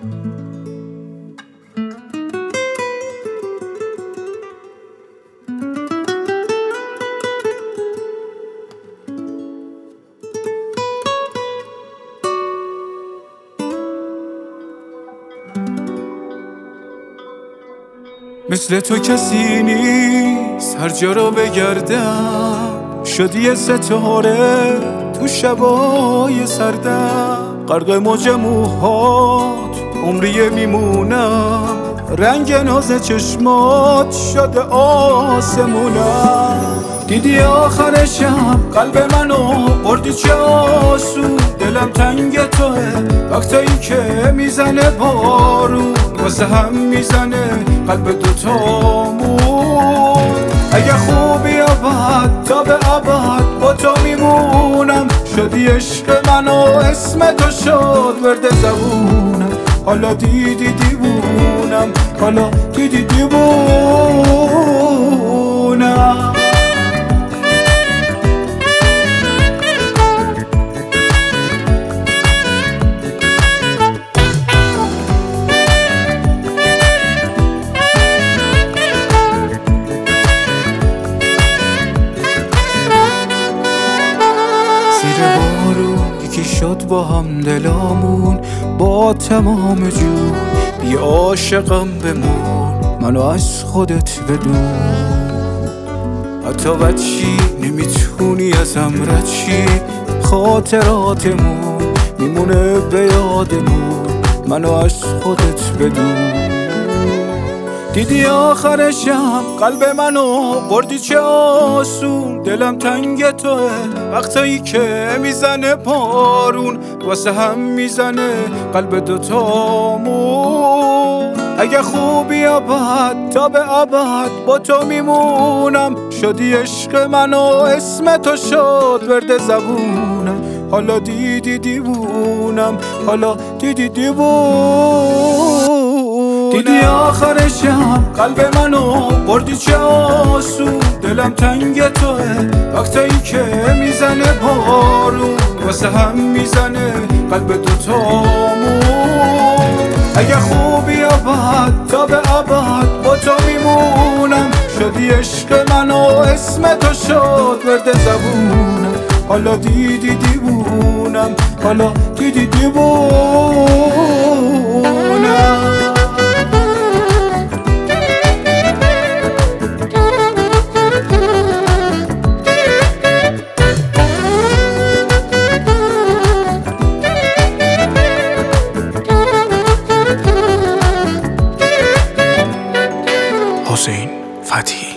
مثل تو کسی نیست هر جا رو بگردم، شدی ستاره تو شبای سردم، غرق موج موهات عمریه میمونم، رنگ ناز چشمات شده آسمونم. دیدی آخر شب قلب منو بردی چه آسون، دلم تنگ توه وقتایی که میزنه بارون، واسه هم میزنه قلب دوتامون. اگه خوبی یا بد تا به ابد با تو میمونم، شدی عشق منو اسم تو شد ورد زبونم، حالا دیدی دیوونم، حالا دیدی دیوونم. یکی شد با هم دلامون با تمام جون، بی عاشقم بمون منو از خودت بدون. حتی بچی نمیتونی ازم رد شی، خاطراتمون میمونه به یادمون منو از خودت بدون. دیدی آخر شب قلب منو بردی چه آسون، دلم تنگ توه وقتایی که میزنه بارون، واسه هم میزنه قلب دوتامون. اگه خوبی یا بد تا به ابد با تو میمونم، شدی عشق منو اسم تو شد ورد زبونم، حالا دیدی دیوونم، حالا دیدی دیوونم. دیدی آخر شب قلب منو بردی چه آسون، دلم تنگ توه وقتایی که میزنه بارون، واسه هم میزنه قلب دوتامون. اگه خوبی یا بد تا به ابد با تو میمونم، شدی عشق منو اسم تو شد ورد زبونم، حالا دیدی دیوونم، حالا دیدی دیوونم. حسین فتحی.